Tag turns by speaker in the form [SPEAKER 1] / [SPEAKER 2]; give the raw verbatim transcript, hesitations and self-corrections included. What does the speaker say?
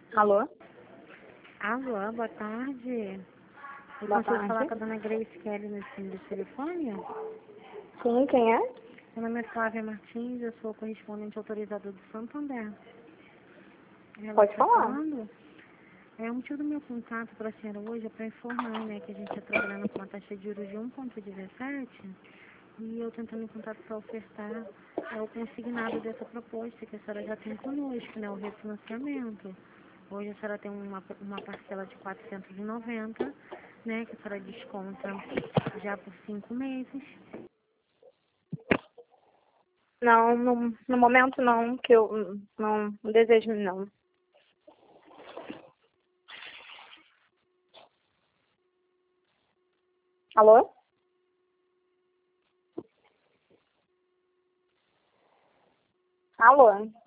[SPEAKER 1] Alô?
[SPEAKER 2] Alô, boa tarde. Eu
[SPEAKER 1] Boa
[SPEAKER 2] consigo falar
[SPEAKER 1] tarde.
[SPEAKER 2] com a dona Grace Kelly nesse número de telefone?
[SPEAKER 1] Sim, quem é?
[SPEAKER 2] Meu nome é Flávia Martins, eu sou correspondente autorizada do Santander. Ela
[SPEAKER 1] Pode
[SPEAKER 2] está
[SPEAKER 1] falar.
[SPEAKER 2] falando? É, o motivo do meu contato para a senhora hoje é para informar, né, que a gente está trabalhando com uma taxa de juros de um vírgula dezessete e eu tentando em contato para ofertar é, o consignado dessa proposta que a senhora já tem conosco, né, o refinanciamento. Hoje a senhora tem uma, uma parcela de quatrocentos e noventa, né, que a senhora desconta já por cinco meses.
[SPEAKER 1] Não, no, no momento não, que eu hum, não, não desejo não. Alô? Alô?